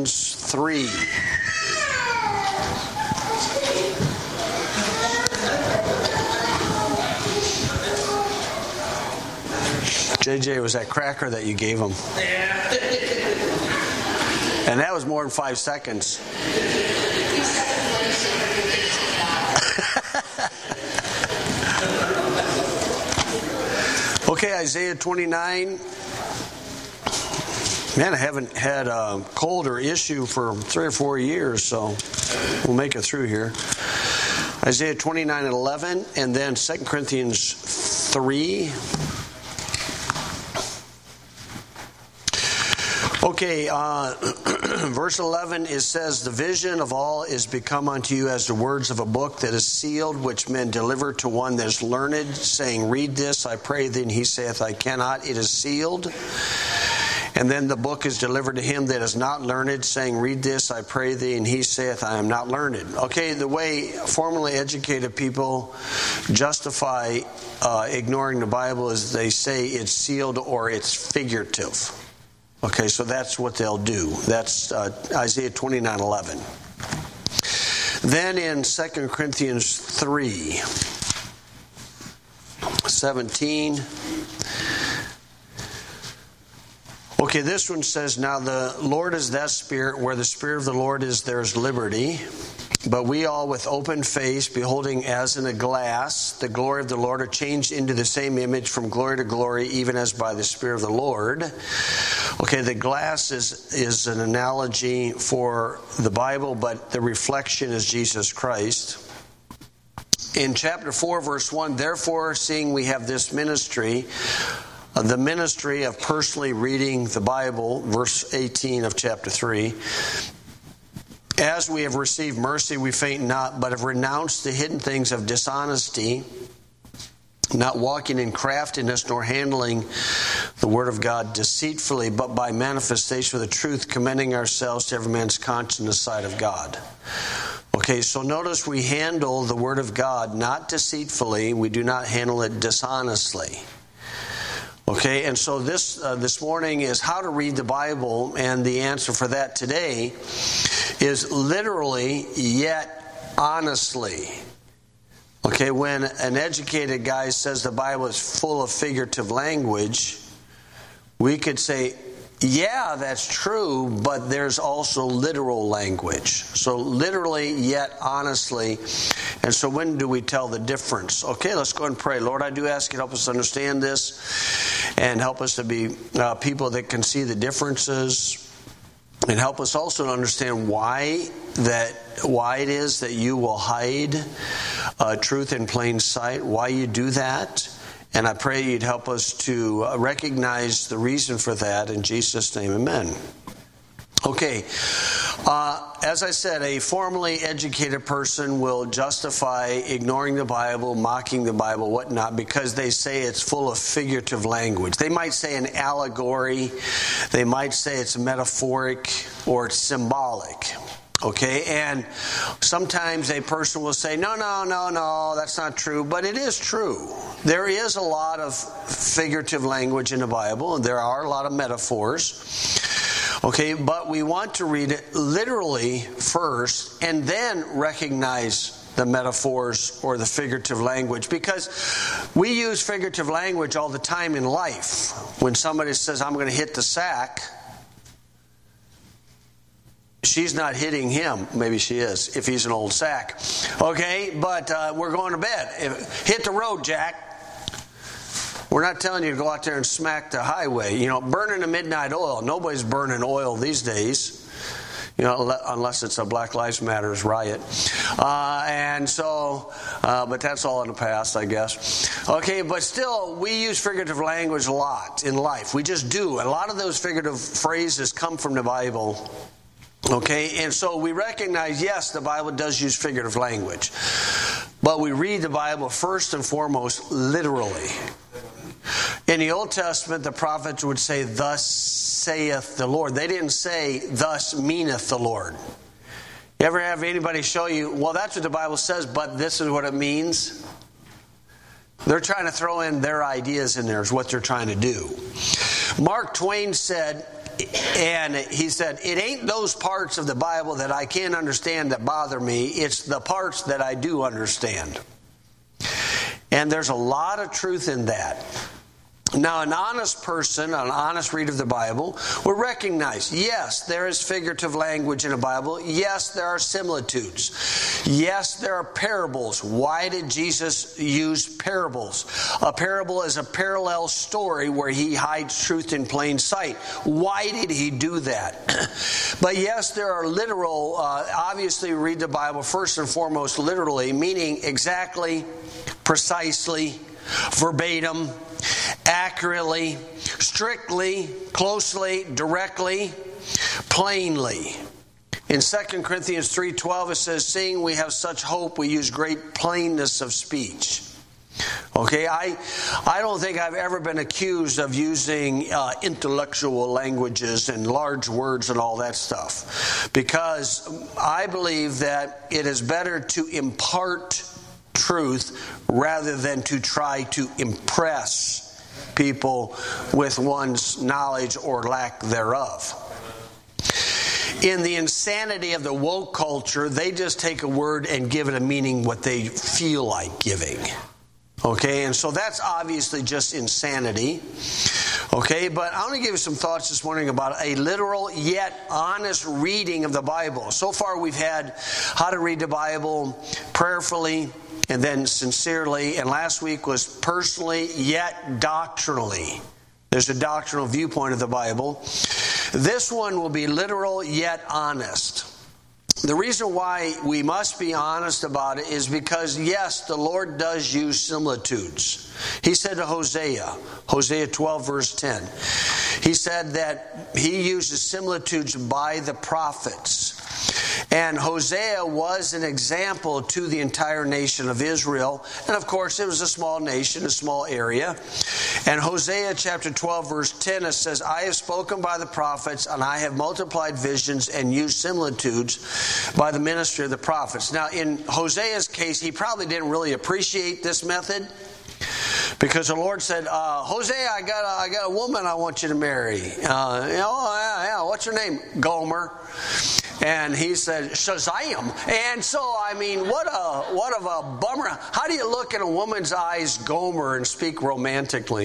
Corinthians 3. JJ, was that cracker that you gave him? Yeah. And that was more than 5 seconds. Okay, Isaiah 29. Man, I haven't had a cold or issue for 3 or 4 years, so we'll make it through here. Isaiah 29:11, and then 2 Corinthians 3. Okay, verse 11, it says, "The vision of all is become unto you as the words of a book that is sealed, which men deliver to one that is learned, saying, Read this, I pray thee. And he saith, I cannot. It is sealed. And then the book is delivered to him that is not learned, saying, Read this, I pray thee. And he saith, I am not learned." Okay, the way formally educated people justify ignoring the Bible is they say it's sealed or it's figurative. Okay, so that's what they'll do. That's Isaiah 29:11. Then in 2 Corinthians 3:17. Okay, this one says, "Now the Lord is that Spirit, where the Spirit of the Lord is, there is liberty. But we all with open face, beholding as in a glass the glory of the Lord, are changed into the same image from glory to glory, even as by the Spirit of the Lord." Okay, the glass is an analogy for the Bible, but the reflection is Jesus Christ. In chapter 4, verse 1, "Therefore, seeing we have this ministry," the ministry of personally reading the Bible, verse 18 of chapter 3, "As we have received mercy, we faint not, but have renounced the hidden things of dishonesty, not walking in craftiness, nor handling the word of God deceitfully, but by manifestation of the truth, commending ourselves to every man's conscience in the sight of God." Okay, so notice we handle the word of God not deceitfully. We do not handle it dishonestly. Okay, and so this morning is how to read the Bible, and the answer for that today is literally yet honestly. Okay, when an educated guy says the Bible is full of figurative language, we could say, yeah, that's true, but there's also literal language. So literally yet honestly. And so when do we tell the difference? Okay, let's go and pray. Lord, I do ask you to help us understand this and help us to be people that can see the differences, and help us also to understand why it is that you will hide truth in plain sight, why you do that. And I pray you'd help us to recognize the reason for that. In Jesus' name, amen. Okay, as I said, a formally educated person will justify ignoring the Bible, mocking the Bible, whatnot, because they say it's full of figurative language. They might say an allegory, they might say it's metaphoric, or it's symbolic. Okay, and sometimes a person will say, no, that's not true, but it is true. There is a lot of figurative language in the Bible, and there are a lot of metaphors. Okay, but we want to read it literally first, and then recognize the metaphors or the figurative language, because we use figurative language all the time in life. When somebody says, I'm going to hit the sack, she's not hitting him. Maybe she is, if he's an old sack. Okay, but we're going to bed. Hit the road, Jack. We're not telling you to go out there and smack the highway. You know, burning the midnight oil. Nobody's burning oil these days. You know, unless it's a Black Lives Matters riot. But that's all in the past, I guess. Okay, but still, we use figurative language a lot in life. We just do. A lot of those figurative phrases come from the Bible. Okay, and so we recognize, yes, the Bible does use figurative language. But we read the Bible first and foremost literally. In the Old Testament, the prophets would say, "Thus saith the Lord." They didn't say, "Thus meaneth the Lord." You ever have anybody show you, well, that's what the Bible says, but this is what it means? They're trying to throw in their ideas in there is what they're trying to do. Mark Twain said, and he said, it ain't those parts of the Bible that I can't understand that bother me. It's the parts that I do understand. And there's a lot of truth in that. Now, an honest person, an honest reader of the Bible, will recognize, yes, there is figurative language in the Bible. Yes, there are similitudes. Yes, there are parables. Why did Jesus use parables? A parable is a parallel story where he hides truth in plain sight. Why did he do that? But yes, there are literal, obviously read the Bible first and foremost literally, meaning exactly, precisely, verbatim, accurately, strictly, closely, directly, plainly. In 2 Corinthians 3:12 it says, seeing we have such hope, we use great plainness of speech. Okay, I don't think I've ever been accused of using intellectual languages and large words and all that stuff, because I believe that it is better to impart truth rather than to try to impress people with one's knowledge or lack thereof. In the insanity of the woke culture, they just take a word and give it a meaning what they feel like giving. Okay, and so that's obviously just insanity. Okay, but I want to give you some thoughts this morning about a literal yet honest reading of the Bible. So far we've had how to read the Bible prayerfully and then sincerely, and last week was personally yet doctrinally. There's a doctrinal viewpoint of the Bible. This one will be literal yet honest. The reason why we must be honest about it is because, yes, the Lord does use similitudes. He said to Hosea 12 verse 10, he said that he uses similitudes by the prophets. And Hosea was an example to the entire nation of Israel. And of course, it was a small nation, a small area. And Hosea chapter 12 verse 10, it says, I have spoken by the prophets, and I have multiplied visions and used similitudes by the ministry of the prophets. Now, in Hosea's case, he probably didn't really appreciate this method, because the Lord said, Hosea, I got a woman I want you to marry. What's her name? Gomer. And he said, Shazam. And so, I mean, what of a bummer. How do you look in a woman's eyes, Gomer, and speak romantically?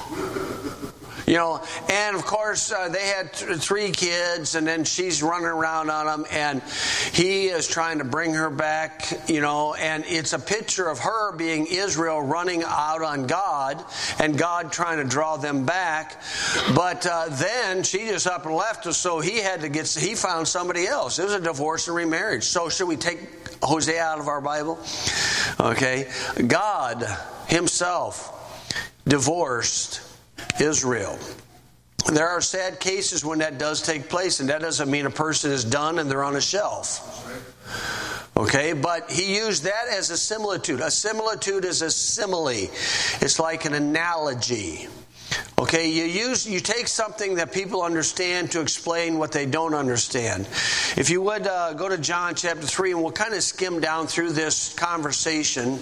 You know, and of course, they had 3 kids, and then she's running around on them, and he is trying to bring her back, you know, and it's a picture of her being Israel running out on God, and God trying to draw them back. But then she just up and left, so he found somebody else. It was a divorce and remarriage. So should we take Hosea out of our Bible? Okay. God himself divorced Israel. There are sad cases when that does take place, and that doesn't mean a person is done and they're on a shelf. Okay, but he used that as a similitude. A similitude is a simile. It's like an analogy. Okay, you take something that people understand to explain what they don't understand. If you would go to John chapter 3, and we'll kind of skim down through this conversation.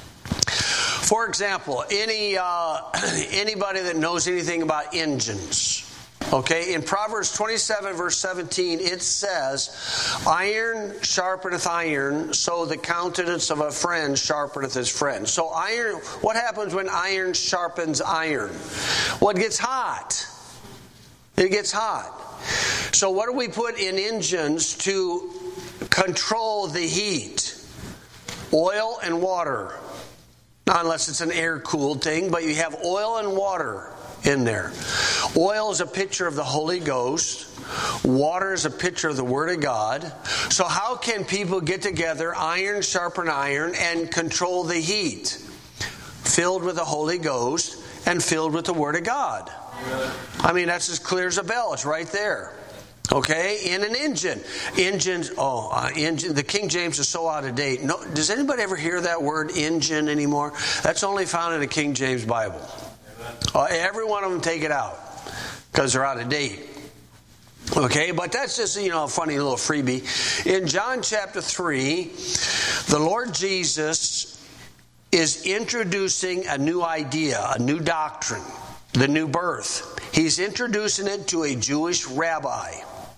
For example, anybody that knows anything about engines, okay, in Proverbs 27 verse 17 it says, iron sharpeneth iron, so the countenance of a friend sharpeneth his friend. So iron, what happens when iron sharpens iron? Well, it gets hot. It gets hot. So what do we put in engines to control the heat? Oil and water. Not unless it's an air-cooled thing, but you have oil and water in there. Oil is a picture of the Holy Ghost. Water is a picture of the Word of God. So how can people get together, iron sharpen iron, and control the heat? Filled with the Holy Ghost and filled with the Word of God. I mean, that's as clear as a bell. It's right there. Okay, in an engine. Engine. The King James is so out of date. No, does anybody ever hear that word engine anymore? That's only found in the King James Bible. Every one of them take it out because they're out of date. Okay, but that's just, a funny little freebie. In John chapter 3, the Lord Jesus is introducing a new idea, a new doctrine, the new birth. he's introducing it to a Jewish rabbi.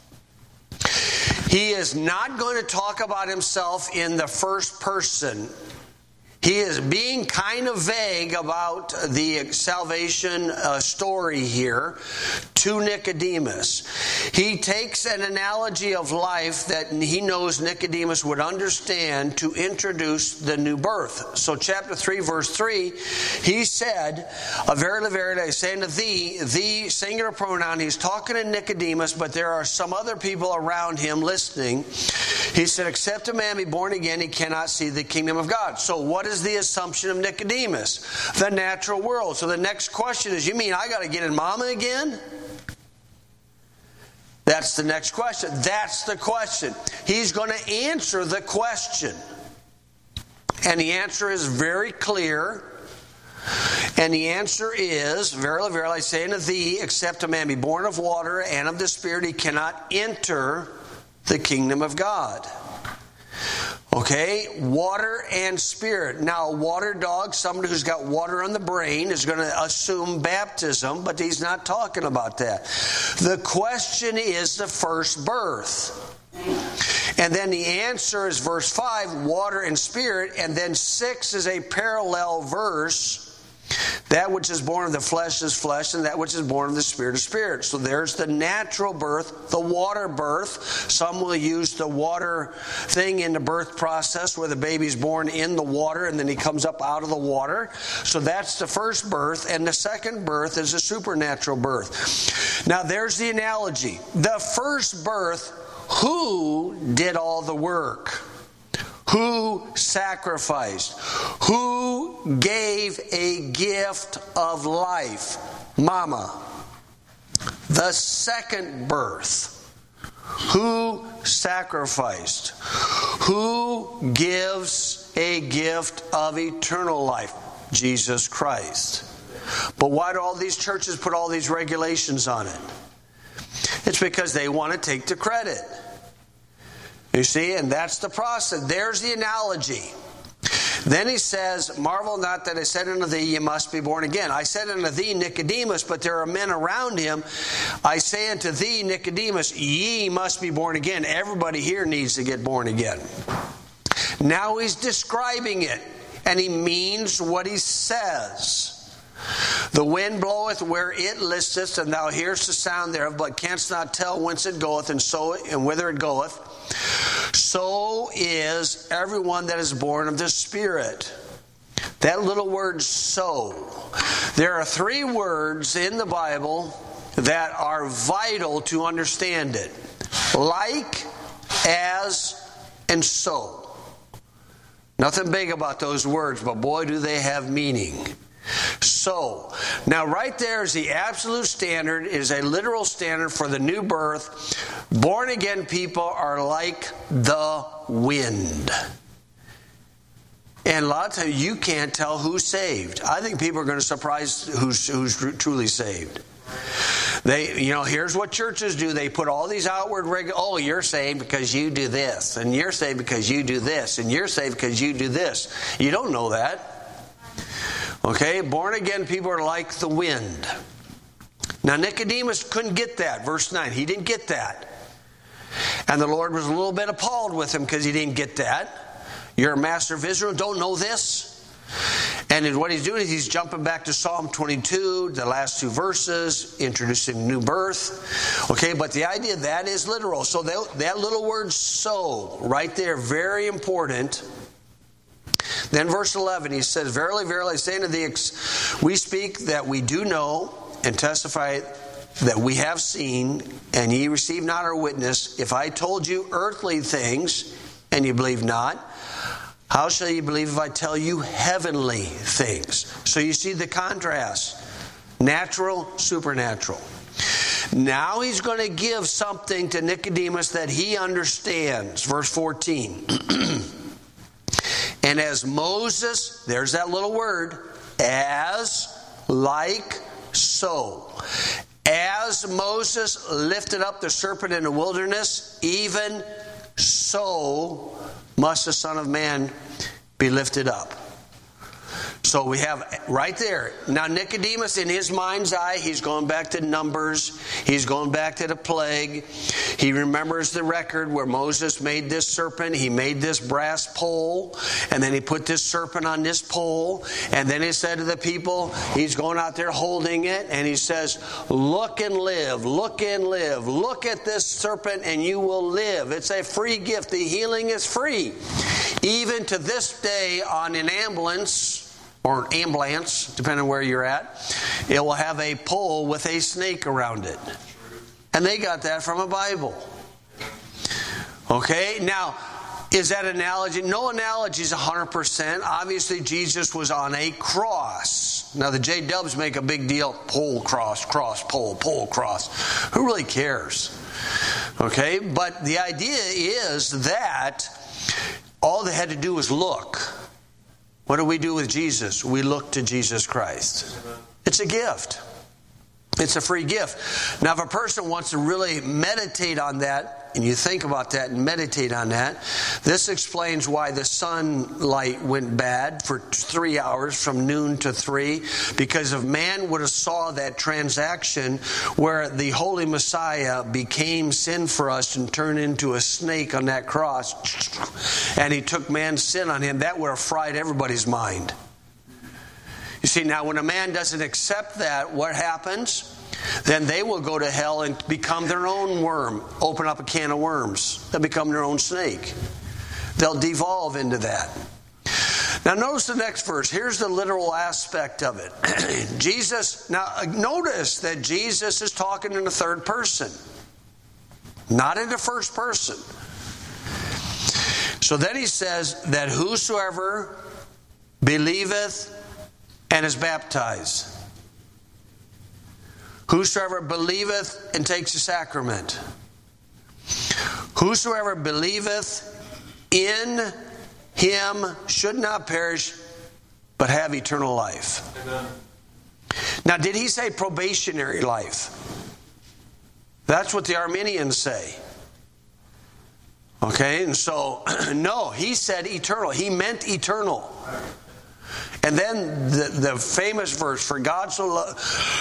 He is not going to talk about himself in the first person. He is being kind of vague about the salvation story here to Nicodemus. He takes an analogy of life that he knows Nicodemus would understand to introduce the new birth. So chapter 3, verse 3, he said, Verily, verily, I say unto thee, singular pronoun, he's talking to Nicodemus, but there are some other people around him listening. He said, except a man be born again, he cannot see the kingdom of God. So what is the assumption of Nicodemus? The natural world. So the next question is, you mean I got to get in mama again? That's the next question. That's the question. He's going to answer the question. And the answer is very clear. And the answer is, Verily, verily, I say unto thee, except a man be born of water and of the Spirit, he cannot enter the kingdom of God. Okay, water and spirit. Now, a water dog, somebody who's got water on the brain, is going to assume baptism, but he's not talking about that. The question is the first birth. And then the answer is verse 5, water and spirit, and then 6 is a parallel verse. That which is born of the flesh is flesh, and that which is born of the Spirit is spirit. So there's the natural birth, the water birth. Some will use the water thing in the birth process where the baby's born in the water and then he comes up out of the water. So that's the first birth, and the second birth is a supernatural birth. Now there's the analogy. The first birth, who did all the work? Who sacrificed? Who gave a gift of life? Mama. The second birth. Who sacrificed? Who gives a gift of eternal life? Jesus Christ. But why do all these churches put all these regulations on it? It's because they want to take the credit. You see, and that's the process. There's the analogy. Then he says, marvel not that I said unto thee, ye must be born again. I said unto thee, Nicodemus, but there are men around him. I say unto thee, Nicodemus, ye must be born again. Everybody here needs to get born again. Now he's describing it, and he means what he says. The wind bloweth where it listeth, and thou hearest the sound thereof, but canst not tell whence it goeth, and whither it goeth. So is everyone that is born of the Spirit. That little word, so. There are 3 words in the Bible that are vital to understand it. Like, as, and so. Nothing big about those words, but boy, do they have meaning. So, now right there is the absolute standard, is a literal standard for the new birth. Born again people are like the wind. And a lot of times you can't tell who's saved. I think people are going to surprise who's truly saved. Here's what churches do. They put all these outward oh, you're saved because you do this, and you're saved because you do this, and you're saved because you do this. You don't know that. Okay, born again people are like the wind. Now Nicodemus couldn't get that. Verse 9, he didn't get that. And the Lord was a little bit appalled with him because he didn't get that. You're a master of Israel, don't know this? And what he's doing is he's jumping back to Psalm 22, the last 2 verses, introducing new birth. Okay, but the idea that is literal. So that little word so, right there, very important. Then verse 11, he says, Verily, verily, I say unto thee, we speak that we do know, and testify that we have seen, and ye receive not our witness. If I told you earthly things, and you believe not, how shall you believe if I tell you heavenly things? So you see the contrast. Natural, supernatural. Now he's going to give something to Nicodemus that he understands. Verse 14. And as Moses, there's that little word, as, like, so. As Moses lifted up the serpent in the wilderness, even so must the Son of Man be lifted up. So we have right there. Now Nicodemus, in his mind's eye, he's going back to Numbers. He's going back to the plague. He remembers the record where Moses made this serpent. He made this brass pole. And then he put this serpent on this pole. And then he said to the people, he's going out there holding it. And he says, look and live. Look and live. Look at this serpent and you will live. It's a free gift. The healing is free. Even to this day on an ambulance, or ambulance, depending on where you're at, it will have a pole with a snake around it. And they got that from a Bible. Okay, now, is that analogy? No analogy is 100%. Obviously, Jesus was on a cross. Now, the J-dubs make a big deal. Pole, cross, pole, cross. Who really cares? Okay, but the idea is that all they had to do was look. What do we do with Jesus? We look to Jesus Christ. It's a gift. It's a free gift. Now, if a person wants to really meditate on that, and you think about that and meditate on that, this explains why the sunlight went bad for 3 hours from noon to 3, because if man would have saw that transaction where the Holy Messiah became sin for us and turned into a snake on that cross, and he took man's sin on him, that would have fried everybody's mind. You see, now when a man doesn't accept that, what happens? Then they will go to hell and become their own worm. Open up a can of worms. They'll become their own snake. They'll devolve into that. Now notice the next verse. Here's the literal aspect of it. Notice that Jesus is talking in the third person, not in the first person. So then he says that whosoever believeth and is baptized. Whosoever believeth and takes the sacrament. Whosoever believeth in him should not perish, but have eternal life. Amen. Now, did he say probationary life? That's what the Arminians say. Okay, and so, no, he said eternal. He meant eternal. And then the famous verse, for God so loved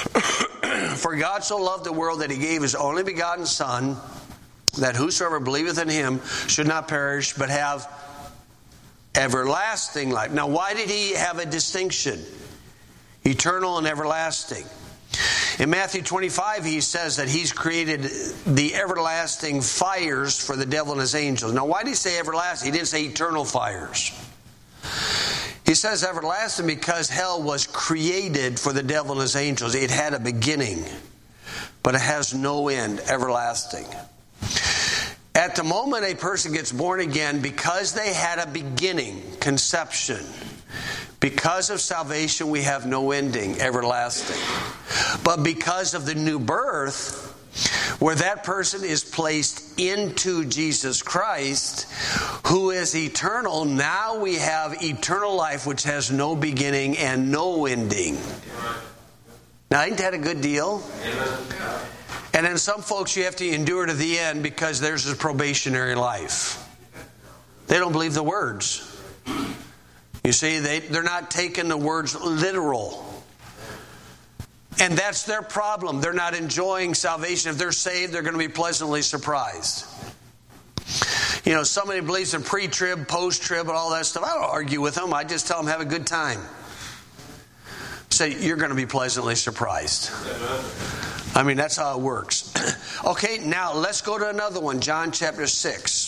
the world that he gave his only begotten Son, that whosoever believeth in him should not perish, but have everlasting life. Now, why did he have a distinction? Eternal and everlasting. In Matthew 25, he says that he's created the everlasting fires for the devil and his angels. Now, why did he say everlasting? He didn't say eternal fires. He says everlasting because hell was created for the devil and his angels. It had a beginning, but it has no end, everlasting. At the moment a person gets born again, because they had a beginning, conception, because of salvation we have no ending, everlasting. But because of the new birth, where that person is placed into Jesus Christ, who is eternal, now we have eternal life which has no beginning and no ending. Now, ain't that a good deal? And then some folks you have to endure to the end because theirs is probationary life. They don't believe the words. You see, they're not taking the words literal. And that's their problem. They're not enjoying salvation. If they're saved, they're going to be pleasantly surprised. You know, somebody believes in pre-trib, post-trib, and all that stuff. I don't argue with them. I just tell them, have a good time. Say, you're going to be pleasantly surprised. I mean, that's how it works. Okay, now let's go to another one. John chapter 6.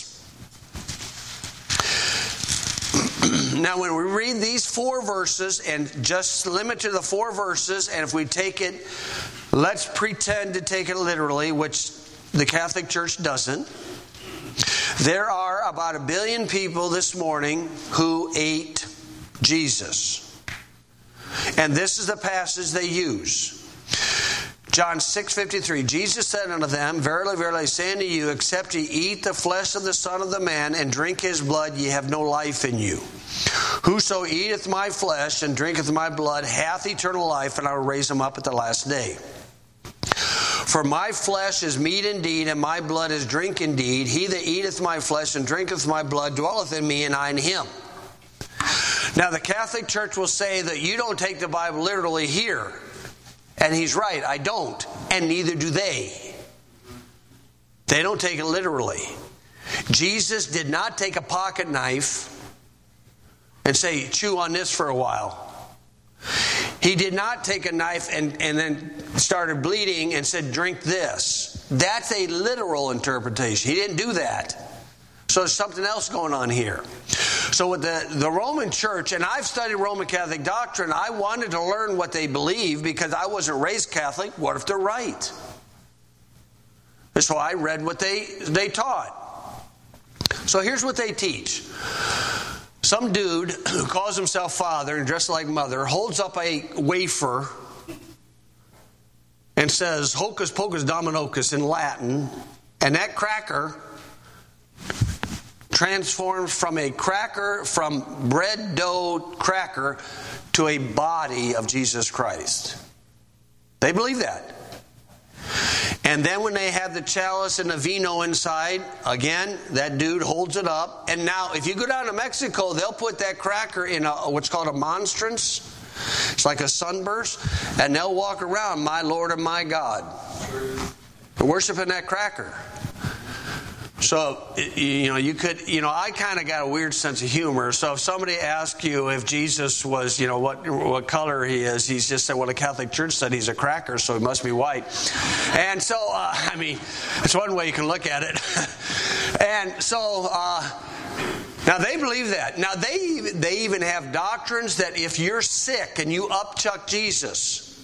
Now, when we read these 4 verses, and just limit to the 4 verses, and if we take it, let's pretend to take it literally, which the Catholic Church doesn't. There are about 1 billion people this morning who ate Jesus. And this is the passage they use. John 6:53, Jesus said unto them, Verily, verily, I say unto you, except ye eat the flesh of the Son of the Man and drink his blood, ye have no life in you. Whoso eateth my flesh and drinketh my blood hath eternal life, and I will raise him up at the last day. For my flesh is meat indeed, and my blood is drink indeed. He that eateth my flesh and drinketh my blood dwelleth in me, and I in him. Now, the Catholic Church will say that you don't take the Bible literally here. And he's right, I don't. And neither do they. They don't take it literally. Jesus did not take a pocket knife and say, chew on this for a while. He did not take a knife and then started bleeding and said, drink this. That's a literal interpretation. He didn't do that. So there's something else going on here. So with the Roman Church, and I've studied Roman Catholic doctrine, I wanted to learn what they believe because I wasn't raised Catholic. What if they're right? And so I read what they taught. So here's what they teach. Some dude who calls himself father and dressed like mother holds up a wafer and says, hocus pocus dominocus in Latin, and that cracker transforms from bread dough cracker to a body of Jesus Christ. They believe that. And then when they have the chalice and the vino inside, again, that dude holds it up. And now, if you go down to Mexico, they'll put that cracker in what's called a monstrance. It's like a sunburst. And they'll walk around, my Lord and my God. They're worshiping that cracker. So, I kind of got a weird sense of humor. So if somebody asks you if Jesus was, what color he is, he's just said, well, the Catholic Church said he's a cracker, so he must be white. And so, it's one way you can look at it. And so, now they believe that. Now they even have doctrines that if you're sick and you upchuck Jesus,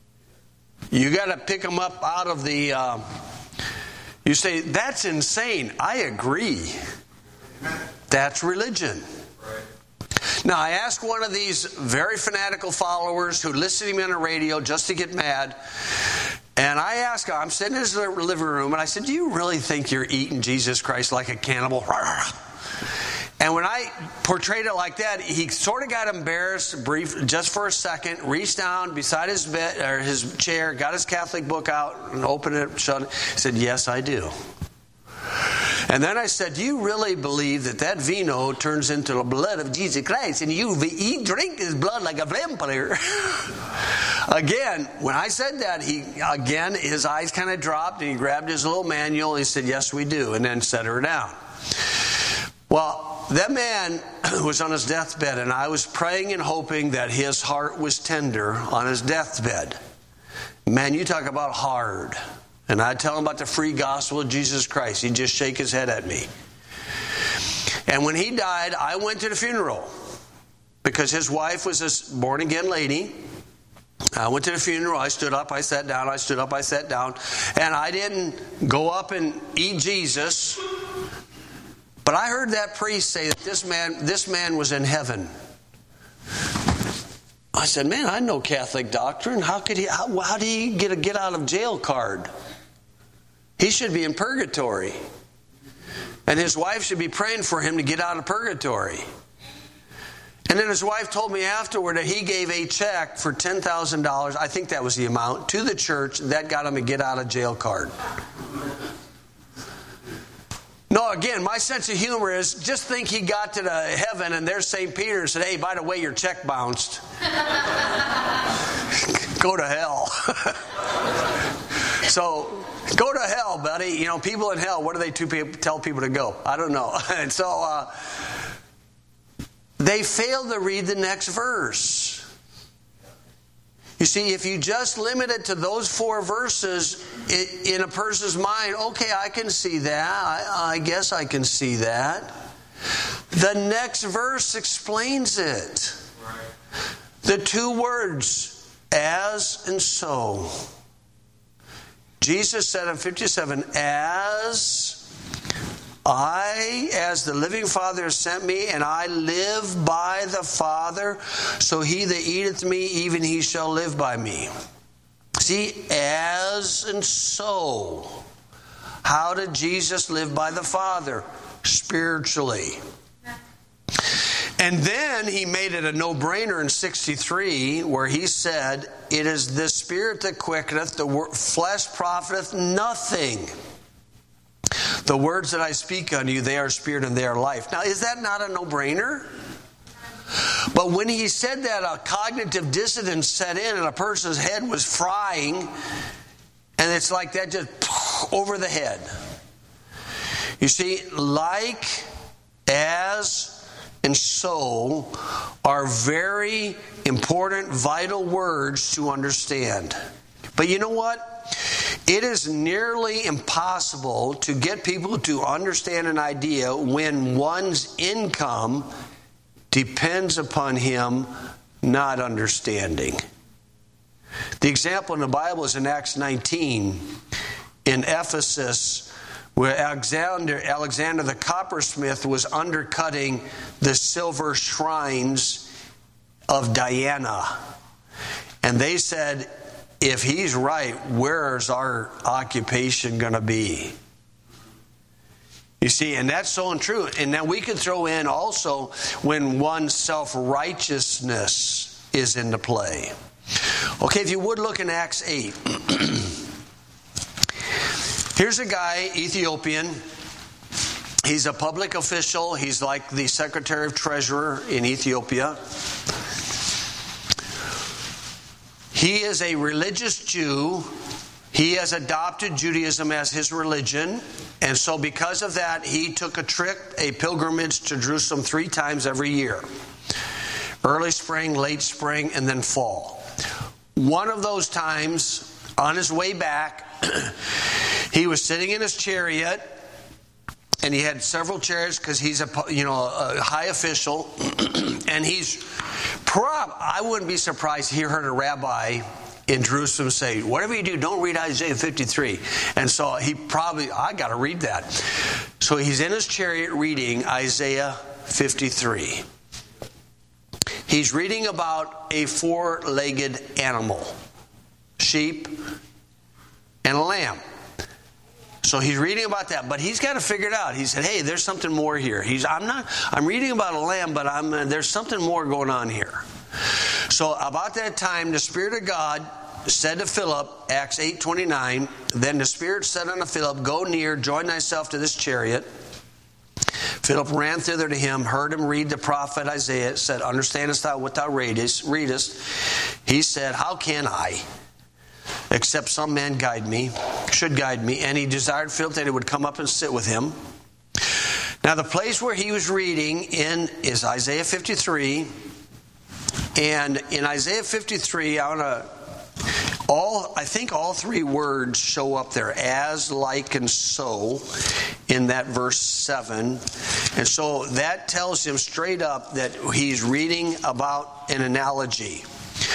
you got to pick him up out of the... You say, that's insane. I agree. That's religion. Now, I asked one of these very fanatical followers who listened to me on the radio just to get mad. And I asked him, I'm sitting in his living room, and I said, do you really think you're eating Jesus Christ like a cannibal? And when I portrayed it like that, he sort of got embarrassed just for a second, reached down beside his bed or his chair, got his Catholic book out and opened it, shut it. He said, yes, I do. And then I said, do you really believe that vino turns into the blood of Jesus Christ and you drink his blood like a vampire? Again, when I said that, his eyes kind of dropped and he grabbed his little manual and he said, yes, we do, and then set her down. Well, that man was on his deathbed, and I was praying and hoping that his heart was tender on his deathbed. Man, you talk about hard. And I tell him about the free gospel of Jesus Christ. He'd just shake his head at me. And when he died, I went to the funeral because his wife was a born-again lady. I went to the funeral. I stood up, I sat down. I stood up, I sat down. And I didn't go up and eat Jesus. But I heard that priest say that this man was in heaven. I said, man, I know Catholic doctrine. How did he get a get out of jail card? He should be in purgatory. And his wife should be praying for him to get out of purgatory. And then his wife told me afterward that he gave a check for $10,000, I think that was the amount, to the church that got him a get out of jail card. No, again, my sense of humor is just think he got to the heaven and there's St. Peter and said, hey, by the way, your check bounced. Go to hell. So, go to hell, buddy. People in hell, what do they tell people to go? I don't know. And so, they failed to read the next verse. You see, if you just limit it to those 4 verses in a person's mind, okay, I can see that. I guess I can see that. The next verse explains it. The 2 words, as and so. Jesus said in 57, as the living Father has sent me, and I live by the Father, so he that eateth me, even he shall live by me. See, as and so. How did Jesus live by the Father? Spiritually. And then he made it a no-brainer in 63, where he said, it is the Spirit that quickeneth, the flesh profiteth nothing. The words that I speak unto you, they are spirit and they are life. Now, is that not a no-brainer? But when he said that, a cognitive dissonance set in and a person's head was frying, and it's like that, just over the head. You see, like, as, and so are very important, vital words to understand. But you know what? It is nearly impossible to get people to understand an idea when one's income depends upon him not understanding. The example in the Bible is in Acts 19 in Ephesus, where Alexander the coppersmith was undercutting the silver shrines of Diana. And they said, if he's right, where's our occupation going to be? You see, and that's so untrue. And now we could throw in also when one's self-righteousness is into play. Okay, if you would look in Acts 8. Here's a guy, Ethiopian. He's a public official. He's like the Secretary of Treasurer in Ethiopia. He is a religious Jew. He has adopted Judaism as his religion. And so because of that, he took a pilgrimage to Jerusalem 3 times every year. Early spring, late spring, and then fall. One of those times, on his way back, he was sitting in his chariot, and he had several chariots because he's a high official, and I wouldn't be surprised he heard a rabbi in Jerusalem say, whatever you do, don't read Isaiah 53. And so I got to read that. So he's in his chariot reading Isaiah 53. He's reading about a 4-legged animal, sheep and a lamb. So he's reading about that, but he's got to figure it out. He said, hey, there's something more here. I'm reading about a lamb, but there's something more going on here. So about that time, the Spirit of God said to Philip, Acts 8:29, then the Spirit said unto Philip, go near, join thyself to this chariot. Philip ran thither to him, heard him read the prophet Isaiah, said, understandest thou what thou readest? He said, how can I? Except some man should guide me. And he desired Philip that he would come up and sit with him. Now the place where he was reading in is Isaiah 53. And in Isaiah 53, I think all 3 words show up there, as, like, and so, in that verse 7. And so that tells him straight up that he's reading about an analogy.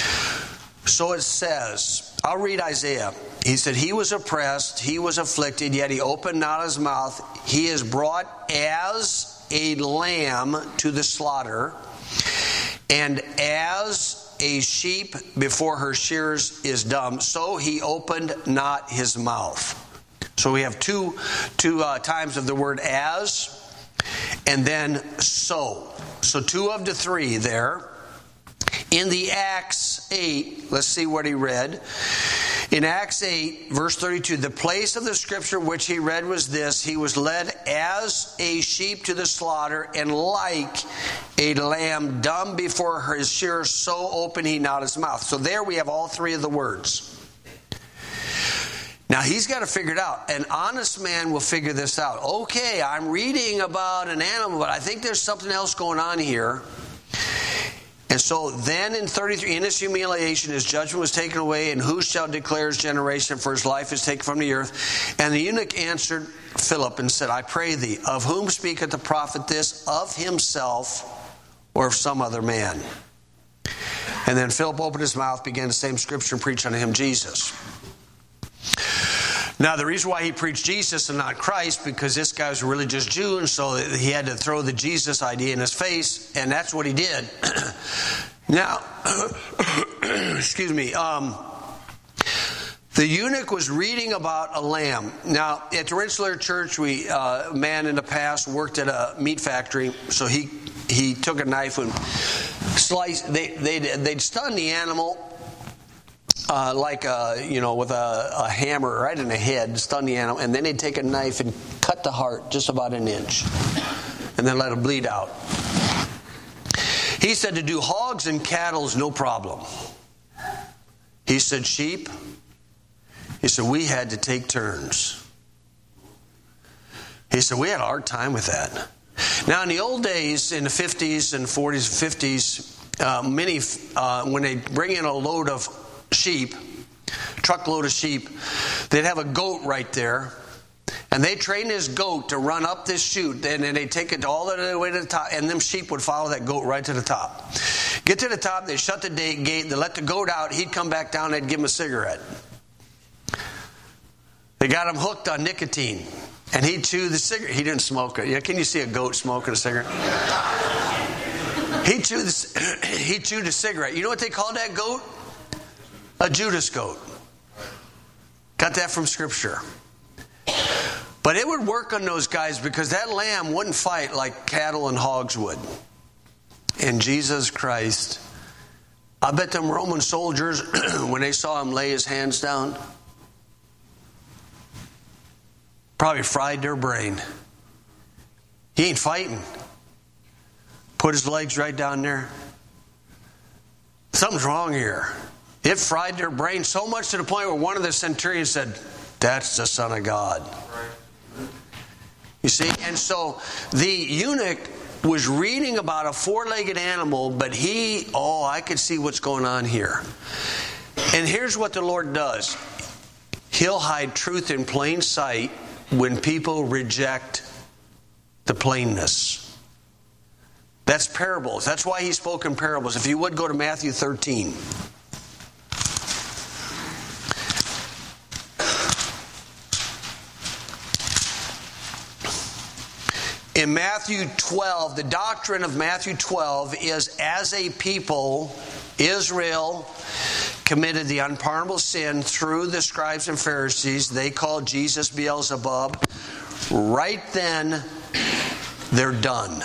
So it says, I'll read Isaiah. He said, he was oppressed, he was afflicted, yet he opened not his mouth. He is brought as a lamb to the slaughter, and as a sheep before her shearers is dumb, so he opened not his mouth. So we have two times of the word as, and then so. So 2 of the 3 there. In the Acts 8, let's see what he read. In Acts 8, verse 32, the place of the scripture which he read was this: he was led as a sheep to the slaughter, and like a lamb dumb before his shearers, so opened he not his mouth. So there we have all 3 of the words. Now he's got to figure it out. An honest man will figure this out. Okay, I'm reading about an animal, but I think there's something else going on here. And so then in 33, in his humiliation, his judgment was taken away, and who shall declare his generation, for his life is taken from the earth? And the eunuch answered Philip and said, I pray thee, of whom speaketh the prophet this, of himself or of some other man? And then Philip opened his mouth, began the same scripture, and preached unto him Jesus. Now, the reason why he preached Jesus and not Christ, because this guy was a religious Jew, and so he had to throw the Jesus idea in his face, and that's what he did. Now, excuse me, the eunuch was reading about a lamb. Now, at the Rensselaer Church, a man in the past worked at a meat factory, so he took a knife and sliced. They'd stun the animal. With a hammer right in the head, stun the animal, and then they'd take a knife and cut the heart just about an inch, and then let it bleed out. He said to do hogs and cattle is no problem. He said sheep. He said we had to take turns. He said we had a hard time with that. Now in the old days, in the 50s and 40s and 50s, when they bring in a load of sheep, truckload of sheep, they'd have a goat right there. And they train this goat to run up this chute, and then they take it all the way to the top, and them sheep would follow that goat right to the top. Get to the top, they shut the gate, they let the goat out, he'd come back down, they'd give him a cigarette. They got him hooked on nicotine, and he'd chew the cigarette. He didn't smoke it. Yeah, can you see a goat smoking a cigarette? He'd chew the cigarette. You know what they called that goat? A Judas goat. Got that from Scripture. But it would work on those guys because that lamb wouldn't fight like cattle and hogs would. And Jesus Christ, I bet them Roman soldiers, when they saw him lay his hands down, probably fried their brain. He ain't fighting. Put his legs right down there. Something's wrong here. It fried their brain so much to the point where one of the centurions said, "That's the Son of God." You see, and so the eunuch was reading about a four-legged animal, but I could see what's going on here. And here's what the Lord does. He'll hide truth in plain sight when people reject the plainness. That's parables. That's why he spoke in parables. If you would go to Matthew 13. In Matthew 12, the doctrine of Matthew 12 is, as a people, Israel committed the unpardonable sin through the scribes and Pharisees. They called Jesus Beelzebub. Right then, they're done.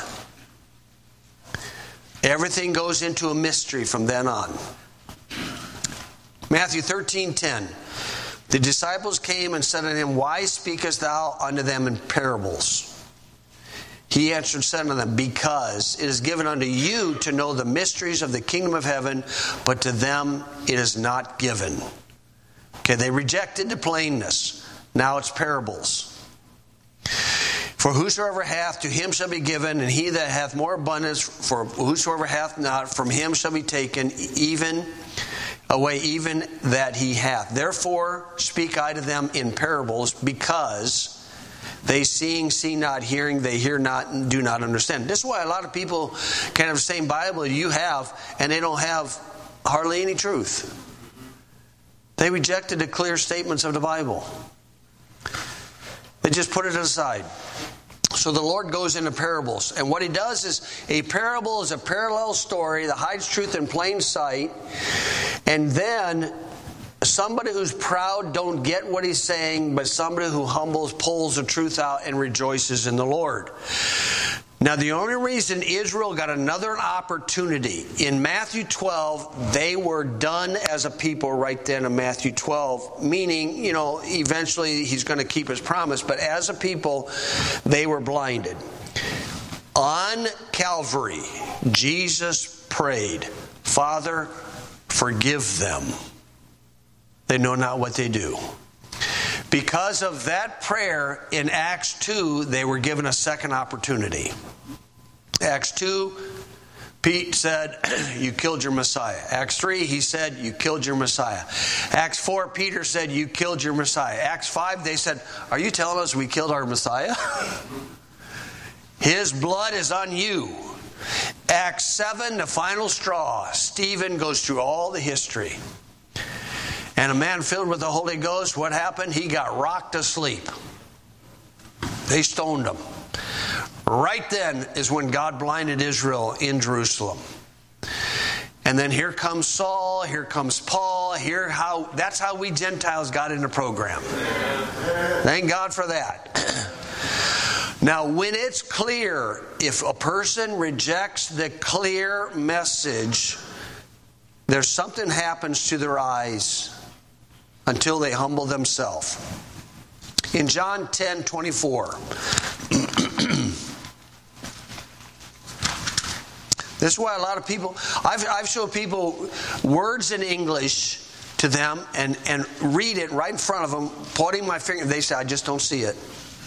Everything goes into a mystery from then on. Matthew 13:10. The disciples came and said unto him, "Why speakest thou unto them in parables?" He answered and said unto them, "Because it is given unto you to know the mysteries of the kingdom of heaven, but to them it is not given." Okay, they rejected the plainness. Now it's parables. For whosoever hath, to him shall be given, and he that hath more abundance, for whosoever hath not, from him shall be taken even away even that he hath. Therefore speak I to them in parables, because they seeing, see not, hearing, they hear not, and do not understand. This is why a lot of people can have the same Bible you have, and they don't have hardly any truth. They rejected the clear statements of the Bible. They just put it aside. So the Lord goes into parables. And what he does is, a parable is a parallel story that hides truth in plain sight. And then somebody who's proud don't get what he's saying, but somebody who humbles pulls the truth out and rejoices in the Lord. Now, the only reason Israel got another opportunity, in Matthew 12, they were done as a people right then in Matthew 12, meaning, eventually he's going to keep his promise, but as a people, they were blinded. On Calvary, Jesus prayed, "Father, forgive them. They know not what they do." Because of that prayer in Acts 2, they were given a second opportunity. Acts 2, Pete said, "You killed your Messiah." Acts 3, he said, "You killed your Messiah." Acts 4, Peter said, "You killed your Messiah." Acts 5, they said, "Are you telling us we killed our Messiah? His blood is on you." Acts 7, the final straw. Stephen goes through all the history. And a man filled with the Holy Ghost, what happened? He got rocked asleep. They stoned him. Right then is when God blinded Israel in Jerusalem. And then here comes Saul, here comes Paul, that's how we Gentiles got in the program. Thank God for that. Now, when it's clear, if a person rejects the clear message, there's something happens to their eyes until they humble themselves. In John 10:24, This is why a lot of people, I've showed people words in English to them and read it right in front of them, pointing my finger. They say, I just don't see it.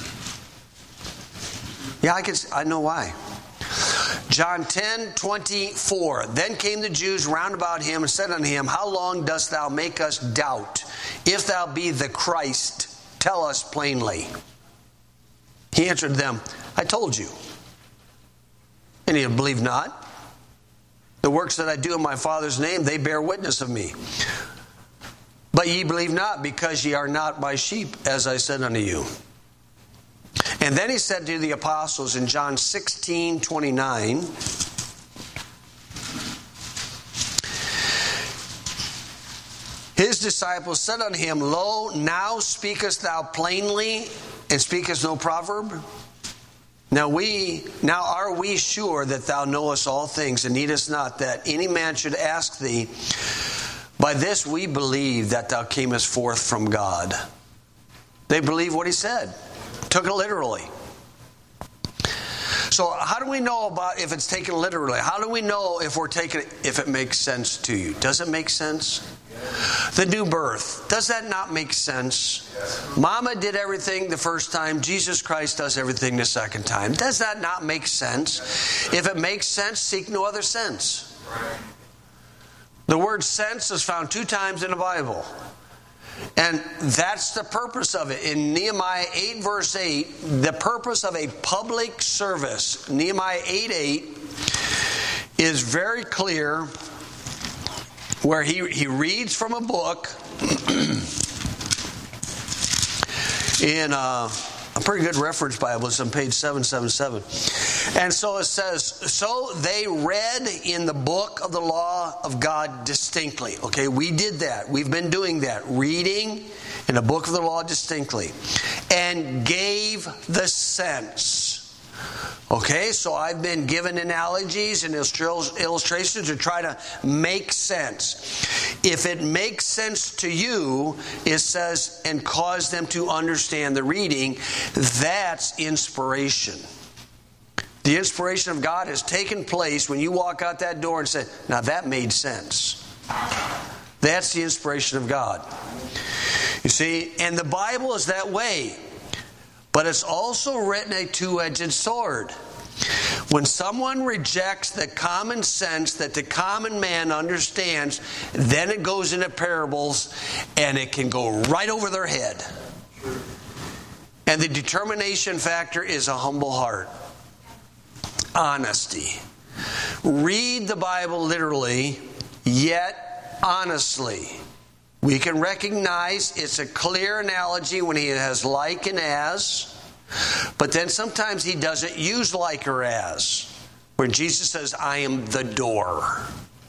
Yeah, I know why. John 10:24. Then came the Jews round about him and said unto him, How long dost thou make us doubt? If thou be the Christ, tell us plainly. He answered them, I told you. And ye believe not. The works that I do in my Father's name, they bear witness of me. But ye believe not, because ye are not my sheep, as I said unto you. And then he said to the apostles in John 16:29, his disciples said unto him, Lo, now speakest thou plainly, and speakest no proverb? Now are we sure that thou knowest all things, and needest not that any man should ask thee? By this we believe that thou camest forth from God. They believe what he said. Took it literally. So how do we know about if it's taken literally? How do we know if we're taking it, if it makes sense to you? Does it make sense? The new birth, does that not make sense? Mama did everything the first time. Jesus Christ does everything the second time. Does that not make sense? If it makes sense, seek no other sense. The word sense is found 2 times in the Bible. And that's the purpose of it. In Nehemiah 8 verse 8, the purpose of a public service, Nehemiah 8:8, is very clear, where he reads from a book in a pretty good reference Bible. It's on page 777. And so it says, so they read in the book of the law of God distinctly. Okay, we did that. We've been doing that. Reading in the book of the law distinctly. And gave the sense. Okay, so I've been given analogies and illustrations to try to make sense. If it makes sense to you, it says, and cause them to understand the reading, that's inspiration. The inspiration of God has taken place when you walk out that door and say, now that made sense. That's the inspiration of God. You see, and the Bible is that way. But it's also written a two-edged sword. When someone rejects the common sense that the common man understands, then it goes into parables and it can go right over their head. And the determination factor is a humble heart. Honesty. Read the Bible literally, yet honestly. We can recognize it's a clear analogy when he has like and as, but then sometimes he doesn't use like or as. When Jesus says, I am the door.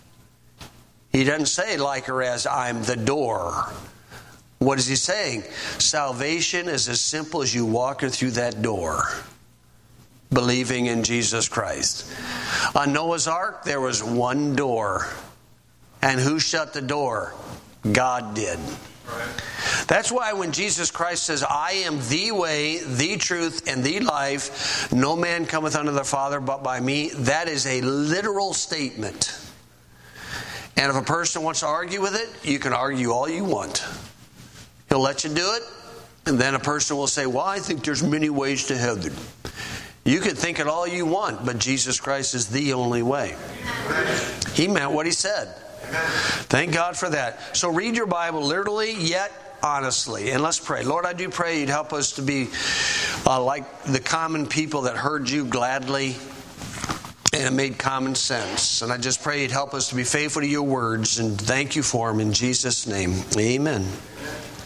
He doesn't say like or as, I am the door. What is he saying? Salvation is as simple as you walking through that door, believing in Jesus Christ. On Noah's Ark, there was one door. And who shut the door? God did. That's why when Jesus Christ says, I am the way, the truth, and the life, no man cometh unto the Father but by me, that is a literal statement. And if a person wants to argue with it, you can argue all you want. He'll let you do it, and then a person will say, well, I think there's many ways to heaven. You can think it all you want, but Jesus Christ is the only way. He meant what he said. Thank God for that. So read your Bible literally, yet honestly. And let's pray. Lord, I do pray you'd help us to be like the common people that heard you gladly and it made common sense. And I just pray you'd help us to be faithful to your words, and thank you for them in Jesus' name. Amen.